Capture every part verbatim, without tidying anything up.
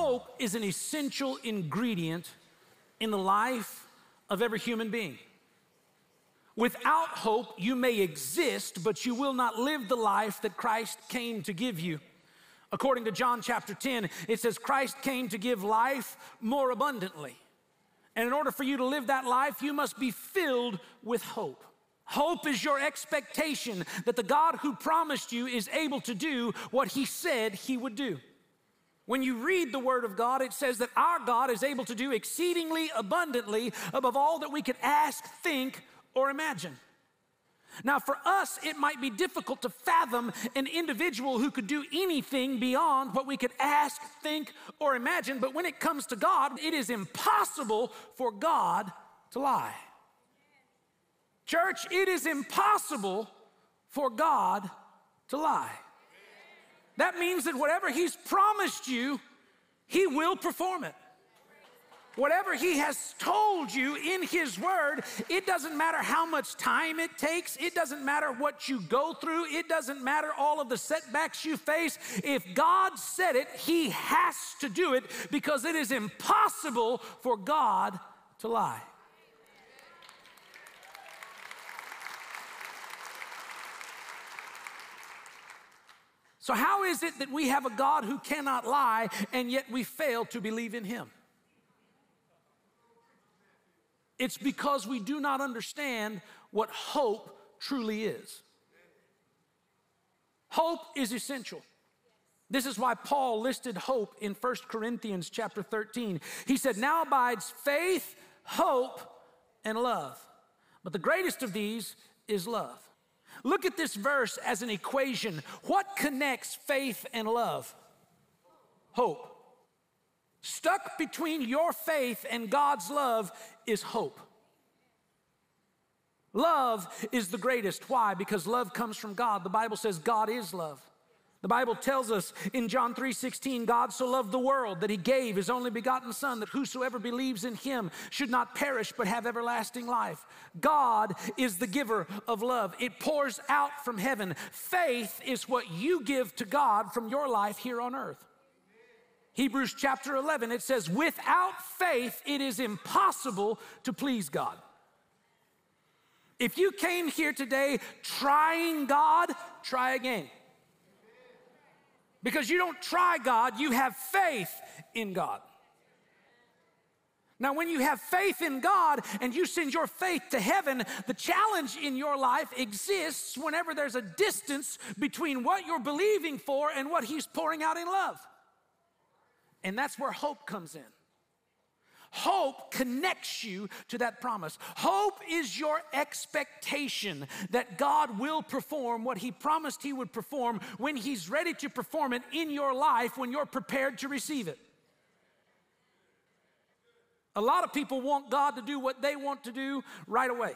hope is an essential ingredient in the life of every human being. Without hope, you may exist, but you will not live the life that Christ came to give you. According to John chapter ten, it says Christ came to give life more abundantly. And in order for you to live that life, you must be filled with hope. Hope is your expectation that the God who promised you is able to do what he said he would do. When you read the Word of God, it says that our God is able to do exceedingly abundantly above all that we could ask, think, or imagine. Now, for us, it might be difficult to fathom an individual who could do anything beyond what we could ask, think, or imagine. But when it comes to God, it is impossible for God to lie. Church, it is impossible for God to lie. That means that whatever he's promised you, he will perform it. Whatever he has told you in his word, it doesn't matter how much time it takes. It doesn't matter what you go through. It doesn't matter all of the setbacks you face. If God said it, he has to do it because it is impossible for God to lie. So how is it that we have a God who cannot lie and yet we fail to believe in him? It's because we do not understand what hope truly is. Hope is essential. This is why Paul listed hope in First Corinthians chapter thirteen. He said, now abides faith, hope, and love. But the greatest of these is love. Look at this verse as an equation. What connects faith and love? Hope. Stuck between your faith and God's love is hope. Love is the greatest. Why? Because love comes from God. The Bible says God is love. The Bible tells us in John three sixteen, God so loved the world that he gave his only begotten Son, that whosoever believes in him should not perish but have everlasting life. God is the giver of love. It pours out from heaven. Faith is what you give to God from your life here on earth. Hebrews chapter eleven, it says, without faith, it is impossible to please God. If you came here today trying God, try again. Because you don't try God, you have faith in God. Now, when you have faith in God and you send your faith to heaven, the challenge in your life exists whenever there's a distance between what you're believing for and what he's pouring out in love. And that's where hope comes in. Hope connects you to that promise. Hope is your expectation that God will perform what he promised he would perform when he's ready to perform it in your life when you're prepared to receive it. A lot of people want God to do what they want to do right away.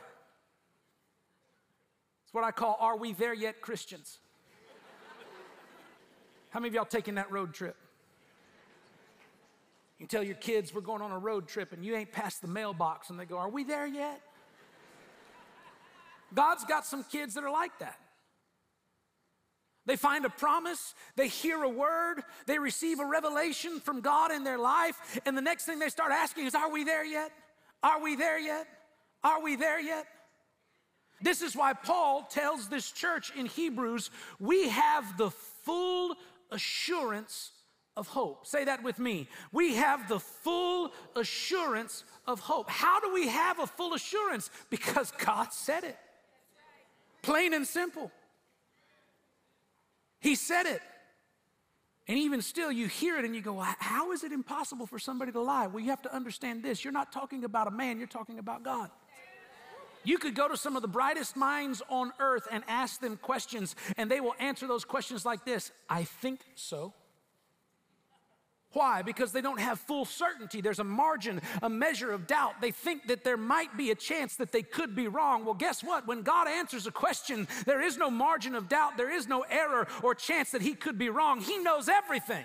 It's what I call, are we there yet Christians? How many of y'all taking that road trip? You tell your kids we're going on a road trip and you ain't passed the mailbox and they go, are we there yet? God's got some kids that are like that. They find a promise, they hear a word, they receive a revelation from God in their life, and the next thing they start asking is, are we there yet? Are we there yet? Are we there yet? This is why Paul tells this church in Hebrews, we have the full assurance of hope. Say that with me. We have the full assurance of hope. How do we have a full assurance? Because God said it. Plain and simple. He said it. And even still, you hear it and you go, how is it impossible for somebody to lie? Well, you have to understand this. You're not talking about a man, you're talking about God. You could go to some of the brightest minds on earth and ask them questions, and they will answer those questions like this: I think so. Why? Because they don't have full certainty. There's a margin, a measure of doubt. They think that there might be a chance that they could be wrong. Well, guess what? When God answers a question, there is no margin of doubt. There is no error or chance that he could be wrong. He knows everything.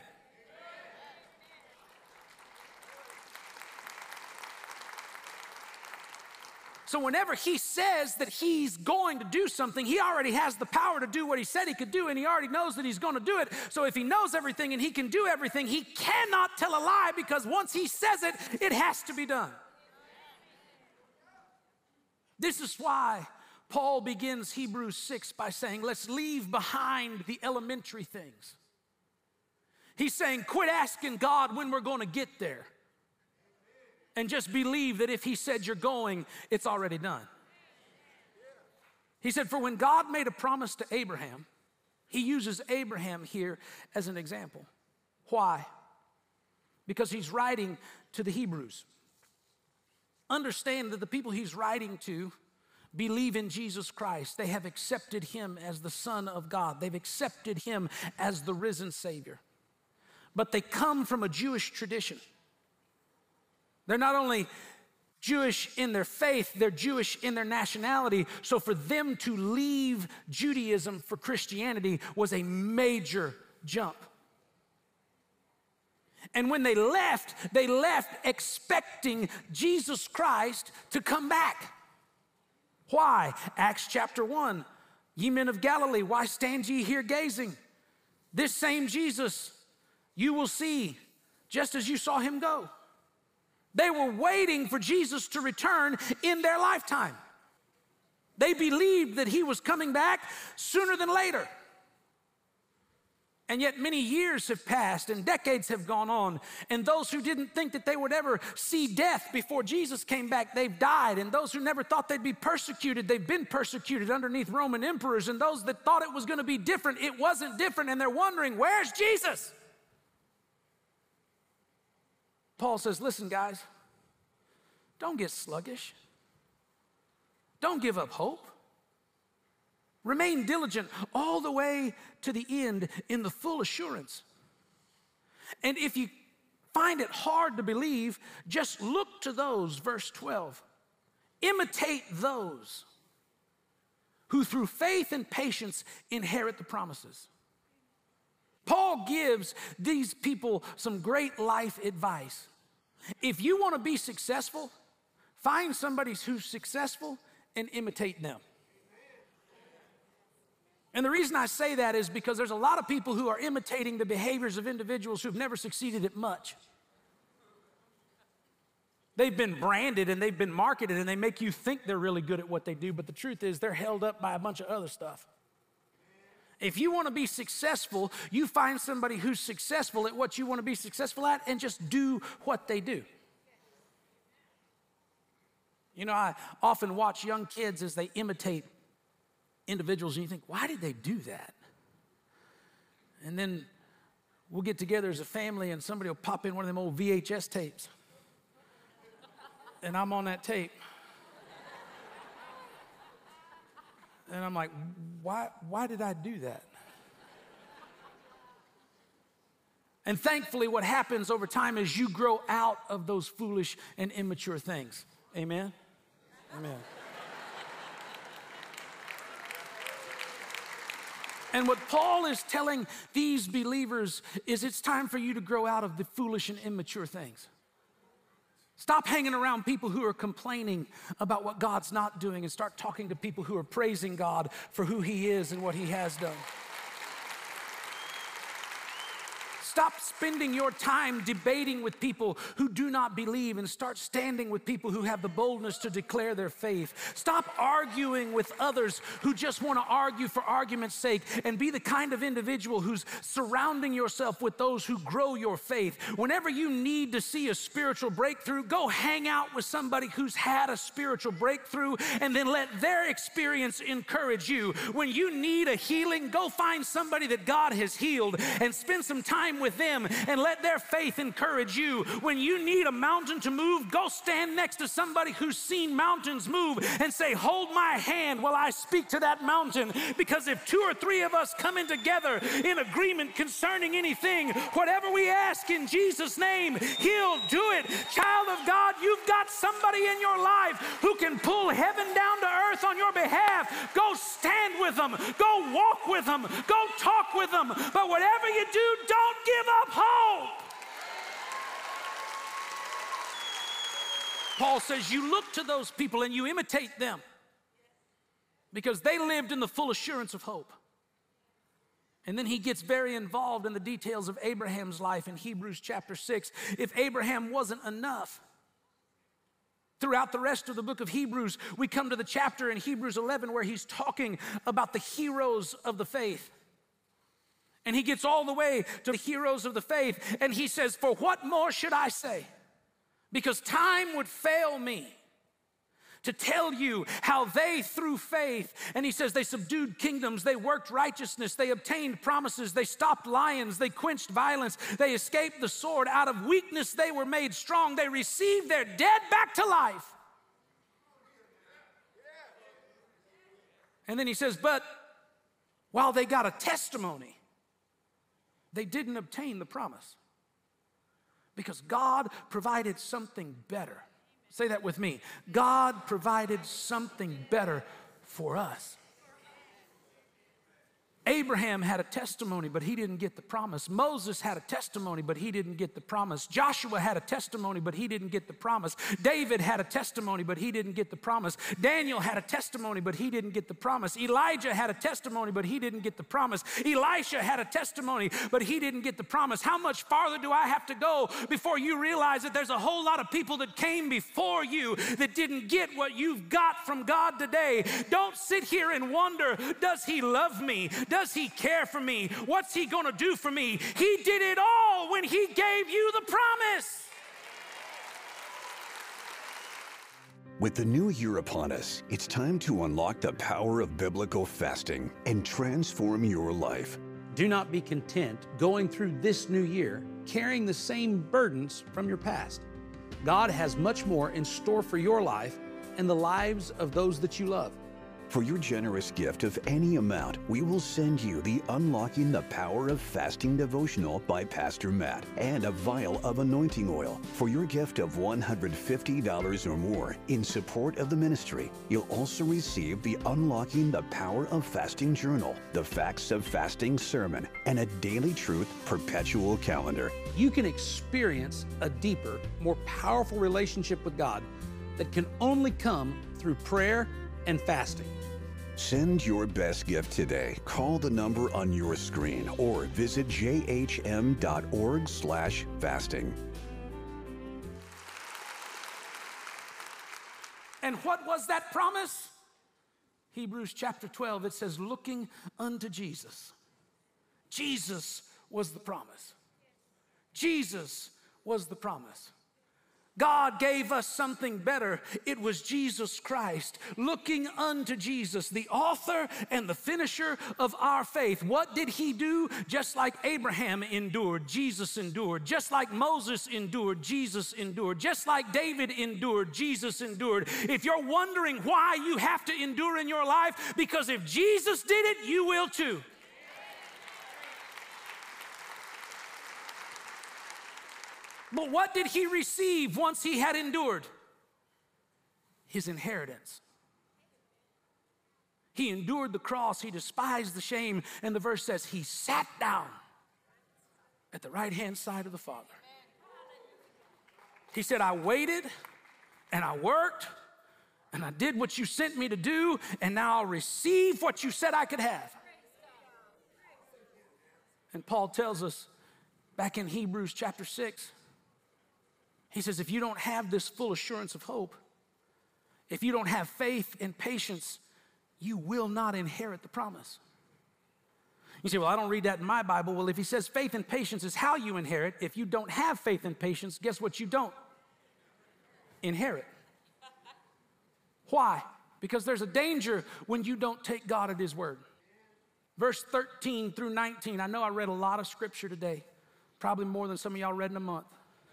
So whenever he says that he's going to do something, he already has the power to do what he said he could do, and he already knows that he's going to do it. So if he knows everything and he can do everything, he cannot tell a lie, because once he says it, it has to be done. This is why Paul begins Hebrews six by saying, let's leave behind the elementary things. He's saying, quit asking God when we're going to get there, and just believe that if he said you're going, it's already done. He said, for when God made a promise to Abraham, he uses Abraham here as an example. Why? Because he's writing to the Hebrews. Understand that the people he's writing to believe in Jesus Christ. They have accepted him as the Son of God. They've accepted him as the risen Savior. But they come from a Jewish tradition. They're not only Jewish in their faith, they're Jewish in their nationality. So for them to leave Judaism for Christianity was a major jump. And when they left, they left expecting Jesus Christ to come back. Why? Acts chapter one, ye men of Galilee, why stand ye here gazing? This same Jesus you will see just as you saw him go. They were waiting for Jesus to return in their lifetime. They believed that he was coming back sooner than later. And yet many years have passed and decades have gone on, and those who didn't think that they would ever see death before Jesus came back, they've died. And those who never thought they'd be persecuted, they've been persecuted underneath Roman emperors. And those that thought it was going to be different, it wasn't different, and they're wondering, where's Jesus? Paul says, listen, guys, don't get sluggish. Don't give up hope. Remain diligent all the way to the end in the full assurance. And if you find it hard to believe, just look to those, verse twelve. Imitate those who through faith and patience inherit the promises. Paul gives these people some great life advice. If you want to be successful, find somebody who's successful and imitate them. And the reason I say that is because there's a lot of people who are imitating the behaviors of individuals who've never succeeded at much. They've been branded and they've been marketed and they make you think they're really good at what they do, but the truth is they're held up by a bunch of other stuff. If you want to be successful, you find somebody who's successful at what you want to be successful at and just do what they do. You know, I often watch young kids as they imitate individuals, and you think, why did they do that? And then we'll get together as a family and somebody will pop in one of them old V H S tapes. And I'm on that tape. And I'm like, why, why did I do that? And thankfully, what happens over time is you grow out of those foolish and immature things. Amen? Amen. And what Paul is telling these believers is it's time for you to grow out of the foolish and immature things. Stop hanging around people who are complaining about what God's not doing and start talking to people who are praising God for who he is and what he has done. Stop spending your time debating with people who do not believe and start standing with people who have the boldness to declare their faith. Stop arguing with others who just want to argue for argument's sake, and be the kind of individual who's surrounding yourself with those who grow your faith. Whenever you need to see a spiritual breakthrough, go hang out with somebody who's had a spiritual breakthrough and then let their experience encourage you. When you need a healing, go find somebody that God has healed and spend some time with with them and let their faith encourage you. When you need a mountain to move, go stand next to somebody who's seen mountains move and say, hold my hand while I speak to that mountain. Because if two or three of us come in together in agreement concerning anything, whatever we ask in Jesus' name, he'll do it. Child of God, you've got somebody in your life who can pull heaven down to earth on your behalf. Go stand with them. Go walk with them. Go talk with them. But whatever you do, don't give up hope. Paul says you look to those people and you imitate them because they lived in the full assurance of hope. And then he gets very involved in the details of Abraham's life in Hebrews chapter six. If Abraham wasn't enough, throughout the rest of the book of Hebrews, we come to the chapter in Hebrews eleven where he's talking about the heroes of the faith. And he gets all the way to the heroes of the faith, and he says, for what more should I say? Because time would fail me to tell you how they, through faith, and he says they subdued kingdoms, they worked righteousness, they obtained promises, they stopped lions, they quenched violence, they escaped the sword. Out of weakness they were made strong, they received their dead back to life. And then he says, but while they got a testimony, they didn't obtain the promise because God provided something better. Say that with me. God provided something better for us. Abraham had a testimony, but he didn't get the promise. Moses had a testimony, but he didn't get the promise. Joshua had a testimony, but he didn't get the promise. David had a testimony, but he didn't get the promise. Daniel had a testimony, but he didn't get the promise. Elijah had a testimony, but he didn't get the promise. Elisha had a testimony, but he didn't get the promise. How much farther do I have to go before you realize that there's a whole lot of people that came before you that didn't get what you've got from God today? Don't sit here and wonder, does he love me? Does he care for me? What's he gonna do for me? He did it all when he gave you the promise. With the new year upon us, it's time to unlock the power of biblical fasting and transform your life. Do not be content going through this new year carrying the same burdens from your past. God has much more in store for your life and the lives of those that you love. For your generous gift of any amount, we will send you the Unlocking the Power of Fasting devotional by Pastor Matt and a vial of anointing oil. For your gift of one hundred fifty dollars or more in support of the ministry, you'll also receive the Unlocking the Power of Fasting journal, the Facts of Fasting sermon, and a Daily Truth perpetual calendar. You can experience a deeper, more powerful relationship with God that can only come through prayer and fasting. Send your best gift today. Call the number on your screen or visit j h m dot org slash fasting. And what was that promise? Hebrews chapter twelve, it says, looking unto Jesus. Jesus was the promise. Jesus was the promise. God gave us something better. It was Jesus Christ. Looking unto Jesus, the author and the finisher of our faith. What did he do? Just like Abraham endured, Jesus endured. Just like Moses endured, Jesus endured. Just like David endured, Jesus endured. If you're wondering why you have to endure in your life, because if Jesus did it, you will too. But what did he receive once he had endured? His inheritance. He endured the cross, he despised the shame, and the verse says he sat down at the right-hand side of the Father. He said, I waited and I worked and I did what you sent me to do, and now I'll receive what you said I could have. And Paul tells us back in Hebrews chapter six, he says, if you don't have this full assurance of hope, if you don't have faith and patience, you will not inherit the promise. You say, well, I don't read that in my Bible. Well, if he says faith and patience is how you inherit, if you don't have faith and patience, guess what you don't inherit? Why? Because there's a danger when you don't take God at his word. Verse thirteen through nineteen, I know I read a lot of scripture today, probably more than some of y'all read in a month.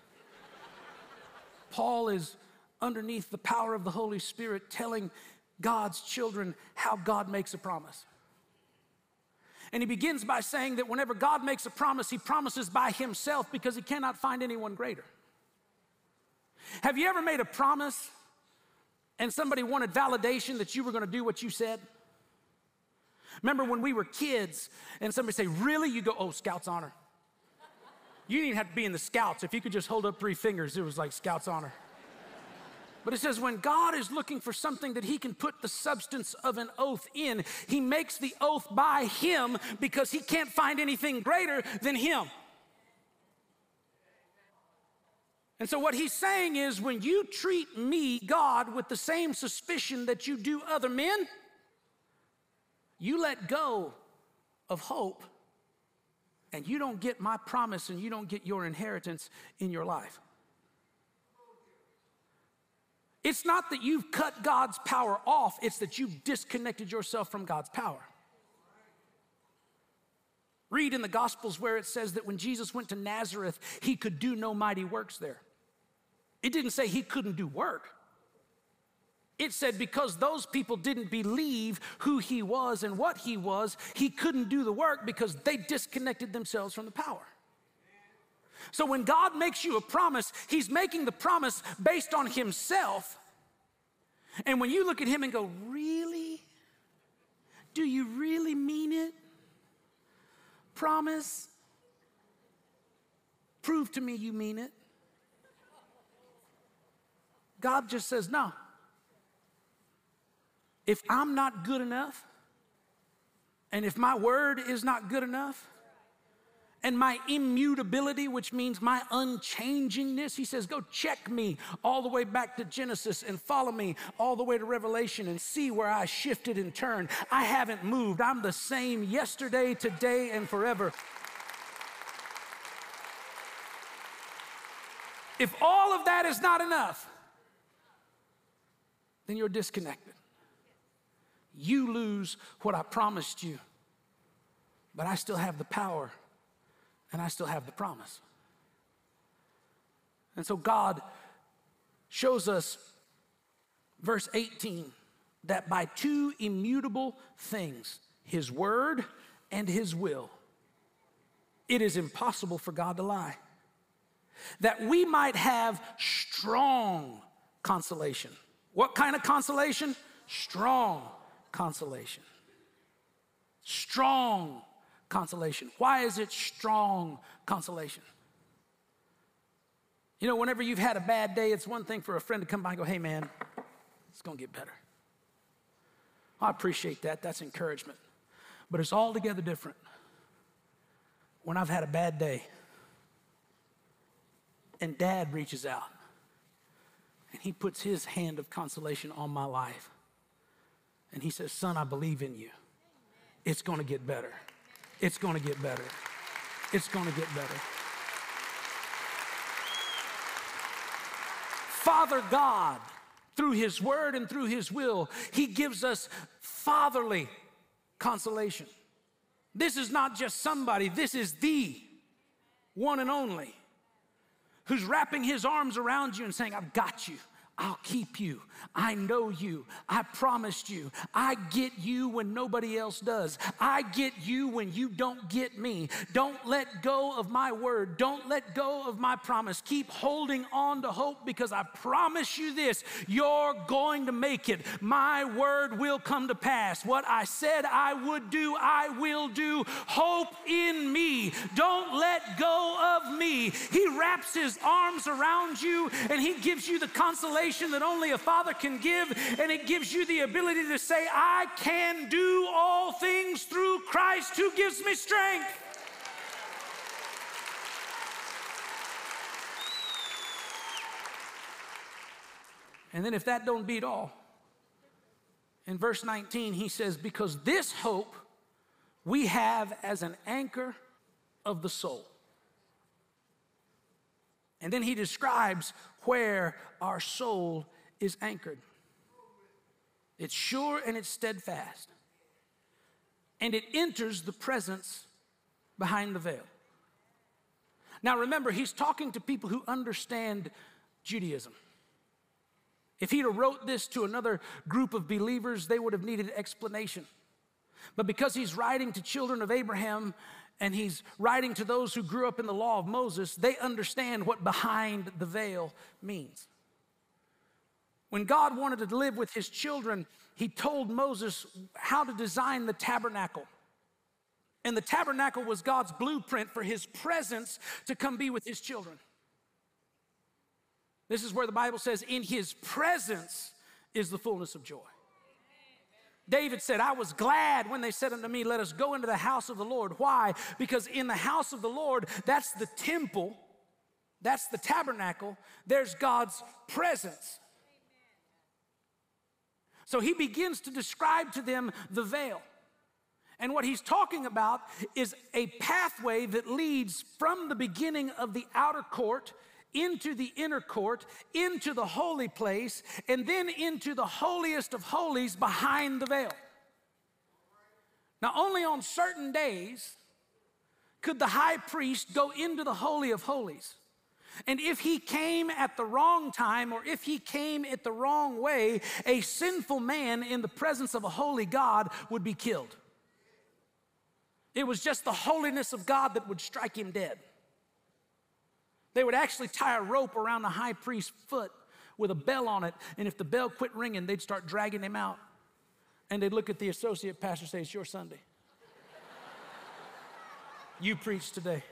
Paul is underneath the power of the Holy Spirit telling God's children how God makes a promise. And he begins by saying that whenever God makes a promise, he promises by himself because he cannot find anyone greater. Have you ever made a promise and somebody wanted validation that you were going to do what you said? Remember when we were kids and somebody say, really? You go, oh, Scout's honor. You didn't even have to be in the Scouts. If you could just hold up three fingers, it was like Scout's honor. But it says when God is looking for something that he can put the substance of an oath in, he makes the oath by him because he can't find anything greater than him. And so what he's saying is when you treat me, God, with the same suspicion that you do other men, you let go of hope and you don't get my promise and you don't get your inheritance in your life. It's not that you've cut God's power off, it's that you've disconnected yourself from God's power. Read in the Gospels where it says that when Jesus went to Nazareth, he could do no mighty works there. It didn't say he couldn't do work. It said because those people didn't believe who he was and what he was, he couldn't do the work because they disconnected themselves from the power. So when God makes you a promise, he's making the promise based on himself. And when you look at him and go, really? Do you really mean it? Promise? Prove to me you mean it. God just says, no. If I'm not good enough, and if my word is not good enough, and my immutability, which means my unchangingness, he says, go check me all the way back to Genesis and follow me all the way to Revelation and see where I shifted and turned. I haven't moved. I'm the same yesterday, today, and forever. If all of that is not enough, then you're disconnected. You lose what I promised you, but I still have the power. And I still have the promise. And so God shows us, verse eighteen, that by two immutable things, his word and his will, it is impossible for God to lie. That we might have strong consolation. What kind of consolation? Strong consolation. Strong consolation. Why is it strong consolation? You know, whenever you've had a bad day, it's one thing for a friend to come by and go, hey man, it's gonna get better. I appreciate that, that's encouragement. But it's altogether different when I've had a bad day and dad reaches out and he puts his hand of consolation on my life and he says, son, I believe in you. It's gonna get better. It's going to get better. It's going to get better. Father God, through his word and through his will, he gives us fatherly consolation. This is not just somebody, this is the one and only who's wrapping his arms around you and saying, I've got you. I'll keep you. I know you. I promised you. I get you when nobody else does. I get you when you don't get me. Don't let go of my word. Don't let go of my promise. Keep holding on to hope because I promise you this, you're going to make it. My word will come to pass. What I said I would do, I will do. Hope in me. Don't let go of me. He wraps his arms around you and he gives you the consolation that only a father can give, and it gives you the ability to say, I can do all things through Christ who gives me strength. And then if that don't beat all, in verse nineteen, he says, because this hope we have as an anchor of the soul. And then he describes where our soul is anchored. It's sure and it's steadfast. And it enters the presence behind the veil. Now remember, he's talking to people who understand Judaism. If he'd have wrote this to another group of believers, they would have needed explanation. But because he's writing to children of Abraham, and he's writing to those who grew up in the law of Moses, they understand what behind the veil means. When God wanted to live with his children, he told Moses how to design the tabernacle. And the tabernacle was God's blueprint for his presence to come be with his children. This is where the Bible says, in his presence is the fullness of joy. David said, I was glad when they said unto me, let us go into the house of the Lord. Why? Because in the house of the Lord, that's the temple, that's the tabernacle, there's God's presence. So he begins to describe to them the veil. And what he's talking about is a pathway that leads from the beginning of the outer court into the inner court, into the holy place, and then into the holiest of holies behind the veil. Now, only on certain days could the high priest go into the holy of holies. And if he came at the wrong time, or if he came at the wrong way, a sinful man in the presence of a holy God would be killed. It was just the holiness of God that would strike him dead. They would actually tie a rope around the high priest's foot with a bell on it, and if the bell quit ringing, they'd start dragging him out. And they'd look at the associate pastor and say, it's your Sunday. You preach today.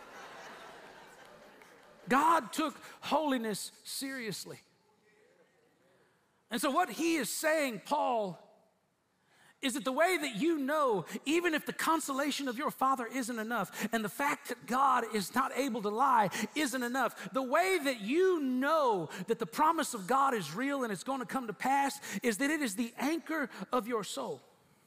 God took holiness seriously. And so what he is saying, Paul, is that the way that you know, even if the consolation of your father isn't enough, and the fact that God is not able to lie isn't enough, the way that you know that the promise of God is real and it's going to come to pass is that it is the anchor of your soul.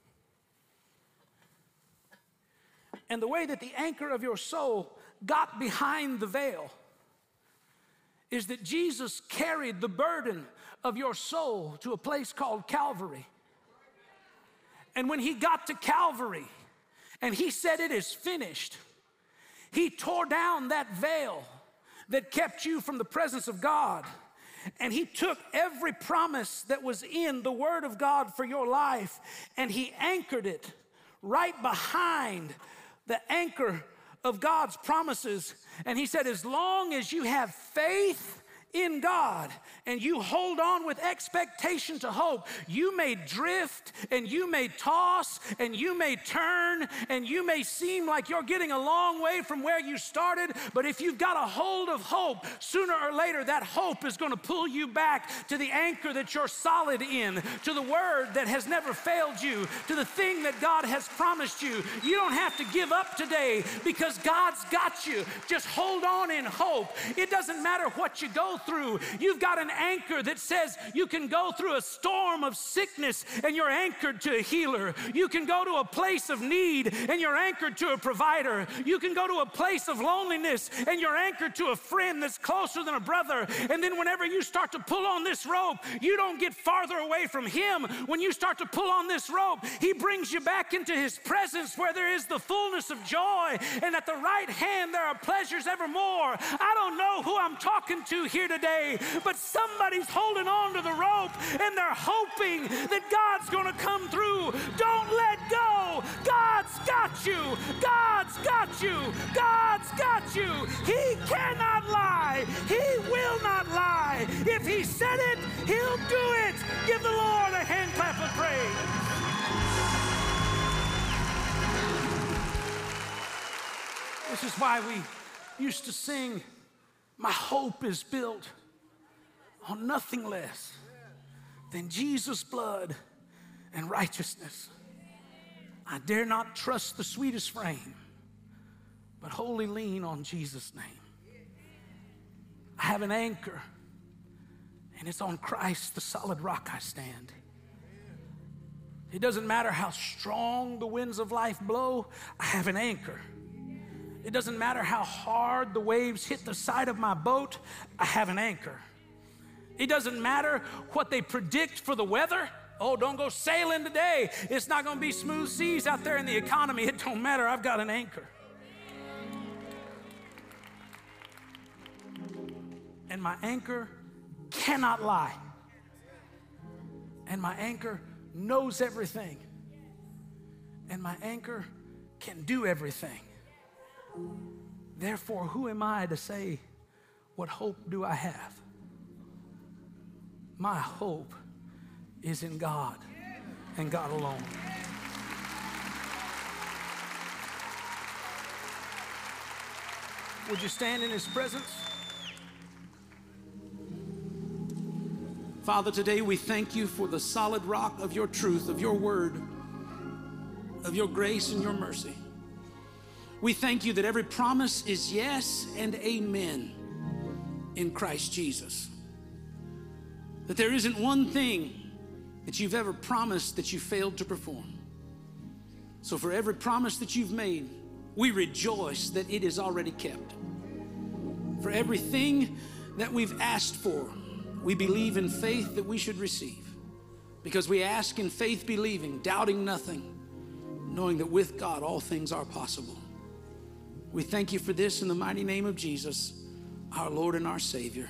And the way that the anchor of your soul got behind the veil is that Jesus carried the burden of your soul to a place called Calvary. And when he got to Calvary and he said it is finished, he tore down that veil that kept you from the presence of God. And he took every promise that was in the Word of God for your life and he anchored it right behind the anchor of God's promises. And he said, as long as you have faith in God and you hold on with expectation to hope, you may drift and you may toss and you may turn and you may seem like you're getting a long way from where you started, but if you've got a hold of hope, sooner or later that hope is going to pull you back to the anchor that you're solid in, to the word that has never failed you, to the thing that God has promised you. You don't have to give up today because God's got you. Just hold on in hope. It doesn't matter what you go through. You've got an anchor that says you can go through a storm of sickness and you're anchored to a healer. You can go to a place of need and you're anchored to a provider. You can go to a place of loneliness and you're anchored to a friend that's closer than a brother. And then whenever you start to pull on this rope, you don't get farther away from him. When you start to pull on this rope, he brings you back into his presence where there is the fullness of joy, and at the right hand there are pleasures evermore. I don't know who I'm talking to here today, but somebody's holding on to the rope and they're hoping that God's going to come through. Don't let go. God's got you. God's got you. God's got you. He cannot lie. He will not lie. If he said it, he'll do it. Give the Lord a hand clap of praise. This is why we used to sing, my hope is built on nothing less than Jesus' blood and righteousness. I dare not trust the sweetest frame, but wholly lean on Jesus' name. I have an anchor, and it's on Christ, the solid rock I stand. It doesn't matter how strong the winds of life blow, I have an anchor. It doesn't matter how hard the waves hit the side of my boat, I have an anchor. It doesn't matter what they predict for the weather. Oh, don't go sailing today. It's not going to be smooth seas out there in the economy. It don't matter. I've got an anchor. And my anchor cannot lie. And my anchor knows everything. And my anchor can do everything. Therefore, who am I to say, what hope do I have? My hope is in God and God alone. Would you stand in his presence? Father, today we thank you for the solid rock of your truth, of your word, of your grace and your mercy. We thank you that every promise is yes and amen in Christ Jesus. That there isn't one thing that you've ever promised that you failed to perform. So for every promise that you've made, we rejoice that it is already kept. For everything that we've asked for, we believe in faith that we should receive. Because we ask in faith believing, doubting nothing, knowing that with God all things are possible. We thank you for this in the mighty name of Jesus, our Lord and our Savior.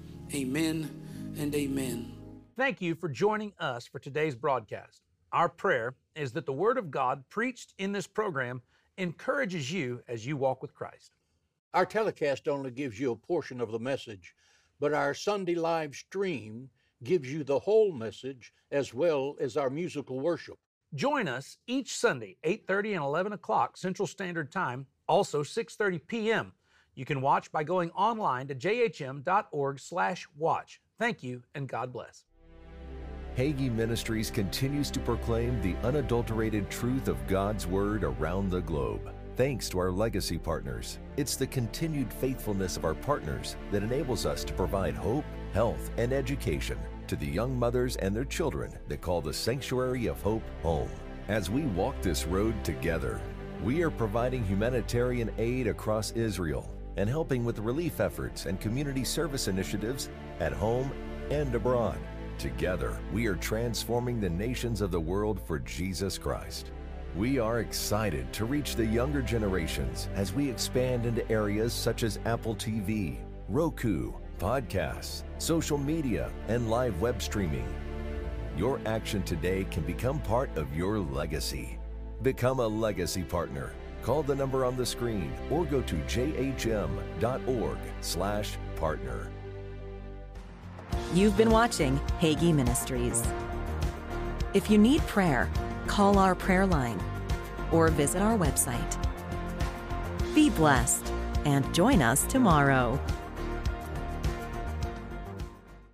Amen and amen. Thank you for joining us for today's broadcast. Our prayer is that the Word of God preached in this program encourages you as you walk with Christ. Our telecast only gives you a portion of the message, but our Sunday live stream gives you the whole message as well as our musical worship. Join us each Sunday, eight thirty and eleven o'clock Central Standard Time, also six thirty p.m. You can watch by going online to j h m dot org slash watch. Thank you, and God bless. Hagee Ministries continues to proclaim the unadulterated truth of God's Word around the globe. Thanks to our legacy partners. It's the continued faithfulness of our partners that enables us to provide hope, health, and education to the young mothers and their children that call the Sanctuary of Hope home. As we walk this road together, we are providing humanitarian aid across Israel and helping with relief efforts and community service initiatives at home and abroad. Together, we are transforming the nations of the world for Jesus Christ. We are excited to reach the younger generations as we expand into areas such as Apple T V, Roku, podcasts, social media, and live web streaming. Your action today can become part of your legacy. Become a legacy partner. Call the number on the screen or go to j h m dot org slash partner. You've been watching Hagee Ministries. If you need prayer, call our prayer line or visit our website. Be blessed and join us tomorrow.